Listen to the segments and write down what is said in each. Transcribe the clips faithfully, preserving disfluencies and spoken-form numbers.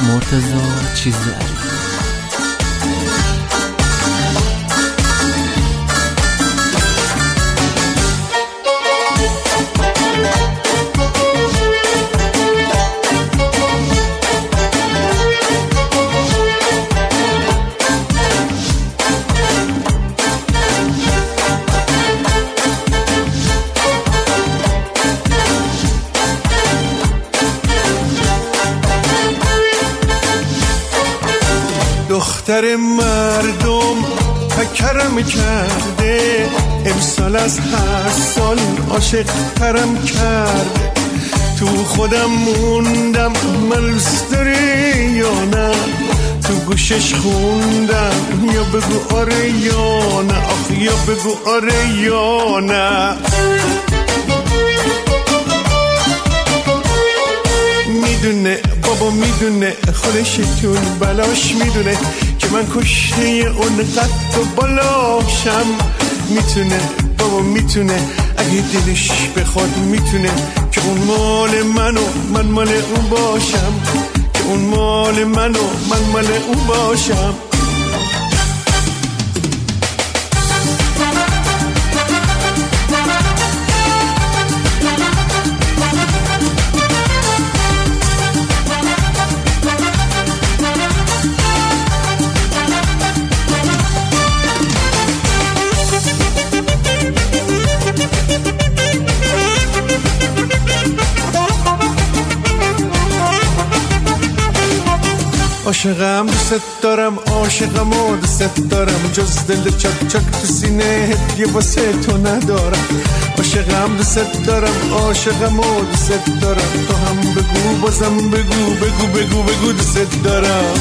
مرتضی چیزاری. دختر مردم پکرم کرده، امسال از هر سال عاشق ترم کرده. تو خودم موندم ملوس داری یا نه، تو گوشش خوندم یا بگو آره یا نه، آخ یا بگو آره یا نه. میدونه بابا میدونه، خودشتون بلاش میدونه که من کشته اون قد و بالاشم. میتونه بابا میتونه، اگه دلش بخواد میتونه که اون مال منو من مال اون باشم، که اون مال منو من مال اون باشم. عاشقم دوست دارم، عاشقم و دوست دارم، جز دل چک چک تو سینه هدیه واسه تو ندارم. عاشقم دوست دارم، عاشقم و دوست دارم، تو هم بگو بازم بگو بگو بگو بگو دوست دارم.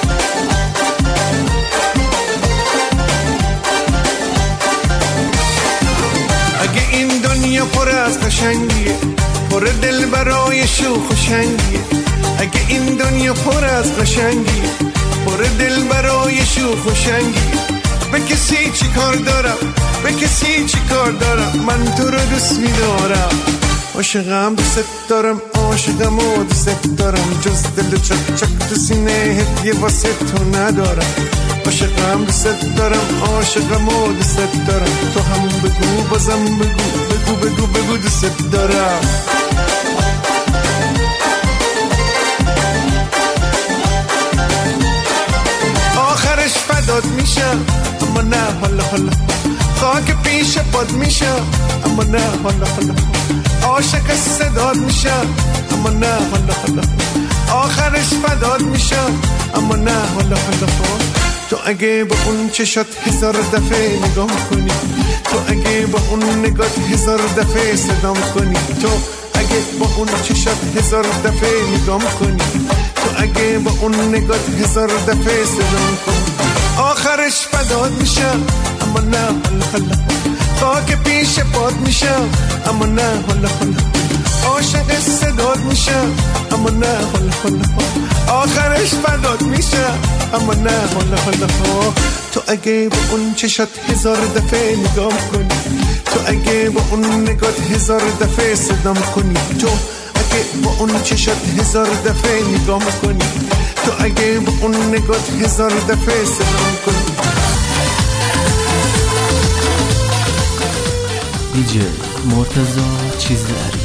اگه این دنیا پر از قشنگیه، پر دل برای شوخ و شنگیه، اگه این دنیا پر از قشنگی، پر دل برای شوخ و شنگی، به کسی چی کار دارم، به کسی چی کار دارم، من تو رو دوست می‌دارم. عاشقم دوست دارم، عاشقم و دوست دارم، جز دل چک چک تو سینه هدیه واسه تو ندارم. عاشقم دوست دارم، عاشقم و دوست دارم، تو هم بگو بازم بگو بگو بگو بگو دوست دارم. آخرش فدات میشم اما نه حالا حالا، خاک پیش پاد میشم اما نه حالا حالا، عاشق صدات میشم اما نه حالا حالا، آخرش فدات میشم اما نه حالا حالا. تو اگه با اون چشات هزار دفعه نگاه کنی، تو اگه با اون نگات هزار دفعه صدام کنی، تو اگه با اون چشات هزار دفعه نگاه کنی، تو اگه با اون نگات هزار دفعه صدام کنی، آخرش فدات میشم اما نه حالا حالا، خاک پیش پاد میشم اما نه حالا حالا، عاشق صدات میشم اما نه حالا حالا، آخرش فدات میشم اما نه حالا حالا. تو اگه با اون چشات هزار دفعه نگاه کنی، تو اگه با اون نگات هزار دفعه صدام کنی، تو اگه با اون چشات هزار دفعه نگاه کنی، تو اگه با اون نگات هزار دفعه صدام کنی. دیجی مرتضی چیزاری.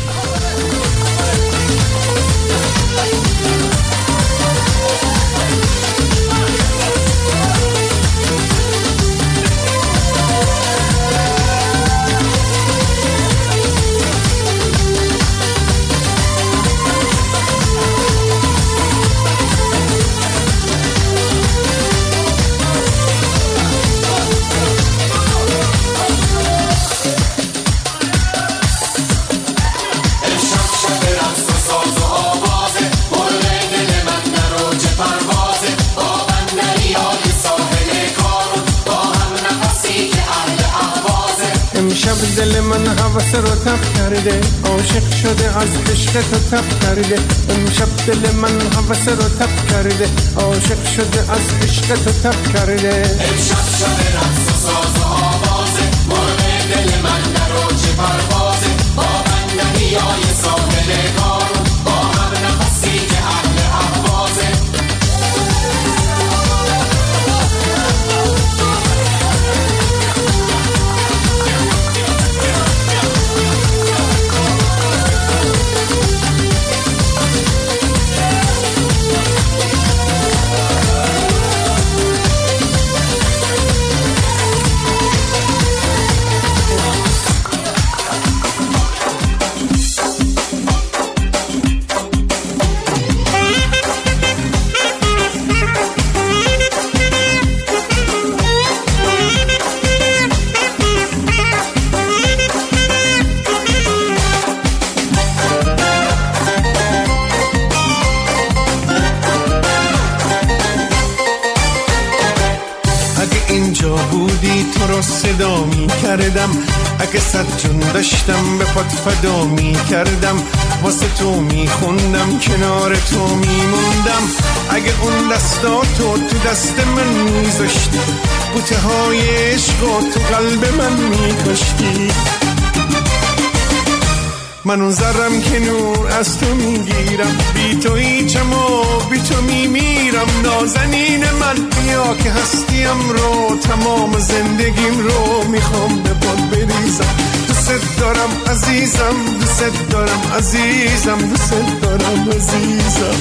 دل من حواس رو تب کرده، عاشق شده از عشق تو تب کرده. امشب دل من حواس رو تب کرده، عاشق شده از عشق تو تب کرده. امشب شب رقص و ساز و آوازه، مرغ دل من در اوج پروازه، با بندریای ساحل کارون، با هم نفسی که اهل اهوازه. تو رو صدا می کردم، اگه صد جون داشتم به پات فدا می کردم، واسه تو می خوندم کنار تو می موندم. اگه اون دستاتو تو دست من می زشتی، بوته های عشقا تو قلب من می کشتی. من اون ذرم که نور از تو میگیرم، بی تو هیچم و بی تو میمیرم. نازنین من بیا که هستیم رو، تمام زندگیم رو میخوام به پات بریزم. دوست دارم عزیزم، دوست دارم عزیزم، دوست دارم عزیزم.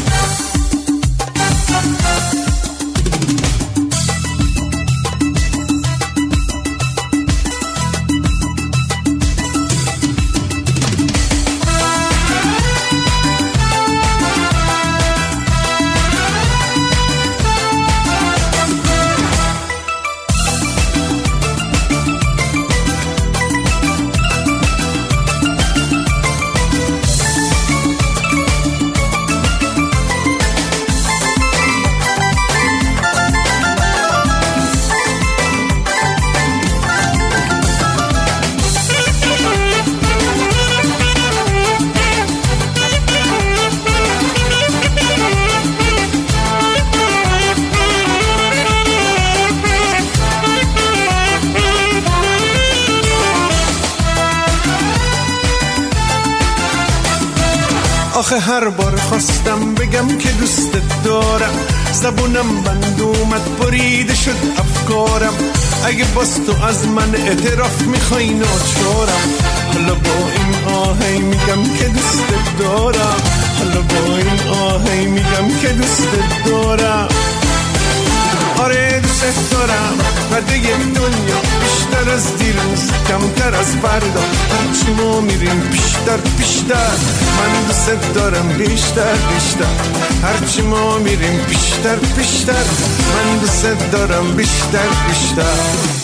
آخه هر بار خواستم بگم که دوستت دارم، زبونم بند اومد بریده شد افکارم. اگه باز تو از من اعتراف میخوای ناچارم، حالا با این آهی میگم که دوستت دارم، حالا با این آهی میگم که دوستت دارم. آره دوست دارم پرده دنیا بیشتر از دیروز، کمتر از فردا. هرچی ما میریم بیشتر بیشتر، من دوست دارم بیشتر بیشتر. هرچی ما میریم بیشتر بیشتر، من دوست دارم بیشتر بیشتر.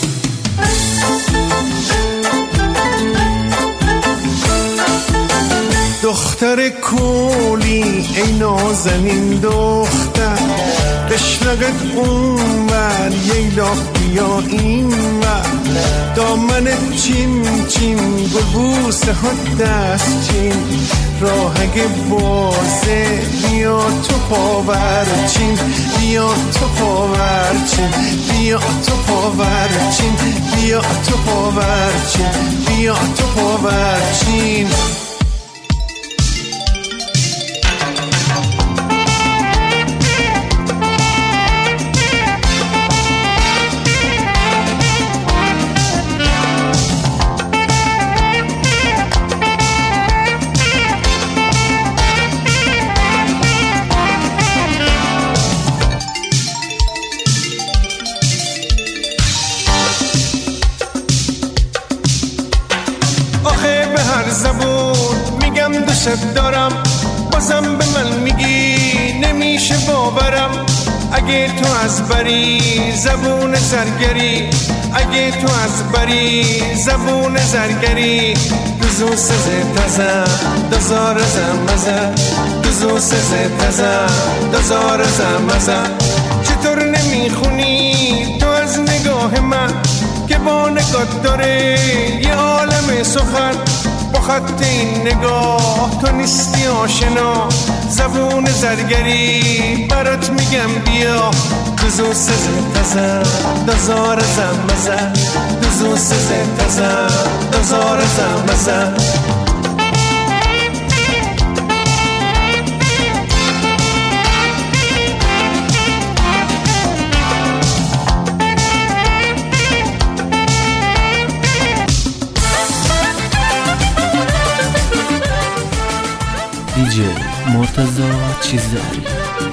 دختر کولی ای نازنین دختر، قشنگت اون ور ییلا بیا این ور. دامن چین چین گل بوسه ها دست چین، راهگ بازه بیا تو پاور چین، بیا تو پاور چین، بیا تو پاور چین، بیا تو پاور چین، بیا تو پاور چین. دوست دارم بازم به من میگی نمیشه باورم. اگه تو از بری زبون زرگری، اگه تو از بری زبون زرگری. دوزو سزه تزه دوزار زمزه، دوزو سزه تزه دوزار زمزه. چطور نمیخونی تو از نگاه من که با نگاه داره یه عالم سخن؟ با خط این نگاه تو نیستی آشنا، زبون زرگری برات میگم بیا. دوزو سزه تزه دوزار زمزه، دوزو سزه تزه دوزار زمزه. دیجی مرتضی چیزداری.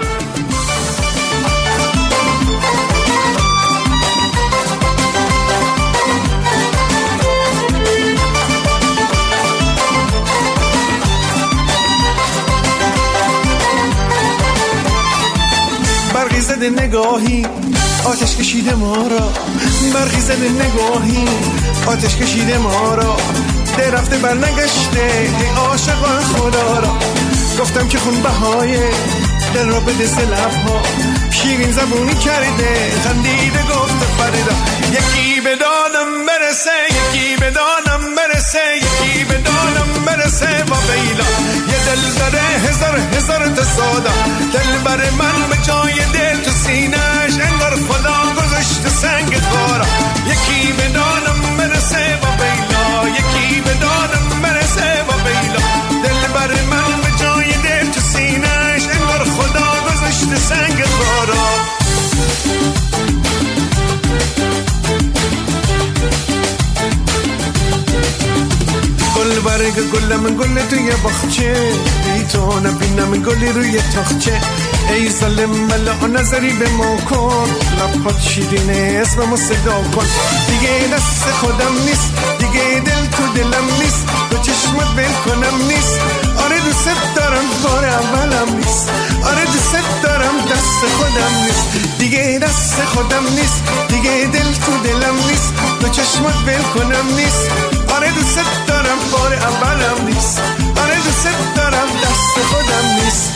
برقی زده نگاهی آتش کشیده ما را، برقی زده نگاهی آتش کشیده ما را. ده رفته بر نگشته ای عاشقان خدا را. گفتم که خون بهای دل را به دست لبها، شیرین زبونی کرده خندیده گفت فردا. یکی به دادا دل داره هزار هزار تا سادا، دل بر من به جای دل تو سینش انگار خدا گذاشته سنگ خارا. یکی به دانم برسه با بیلا، یکی به دانم برسه با بیلا، دل بر من به جای دل تو سینش انگار خدا گذاشته سنگ خارا. گل برگ گلم گل توی باغچه، بی تو نبینم گلی روی تاخچه. ای ظالم ملا نظری به ما کن، لبات شیرینه اسممو صدا کن. دیگه دست خودم نیست، دیگه دل تو دلم نیست، دو چشمت ول کنم نیست. آره دوست دارم بار اولم نیست، آره دوست دارم دست خودم نیست، دیگه دست خودم نیست، دیگه دل تو دلم نیست، دو چشمت ول کنم نیست. آره دوست دارم بار اولم نیست، آره دوست دارم دست خودم نیست.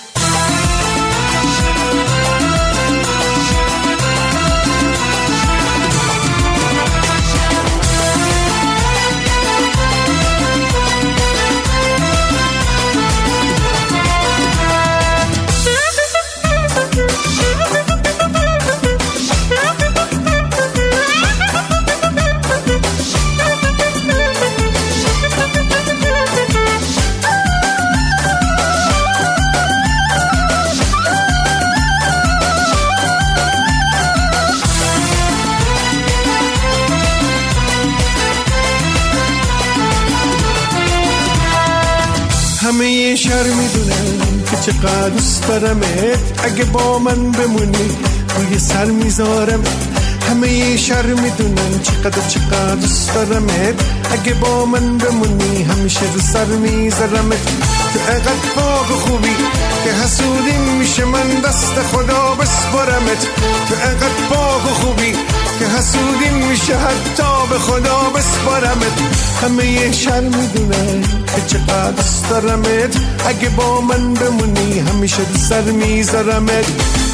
همه یه شهر میدونن که چقدر دوست دارمت، اگه با من بمونی روی سر میذارم. همه یه شهر میدونن چقدر چقدر دوست دارمت، اگه با من بمونی همیشه رو سر میذارمت. تو اقدر پاک و خوبی که حسودی میشه من دست خدا بسپرمت. تو اقدر پاک و خوبی که حسودی میشه حتی به خدا بسپرمت. همه یه شهر میدونن که چقدر دوست دارمت، اگه با من بمونی همیشه رو سر میذارمت.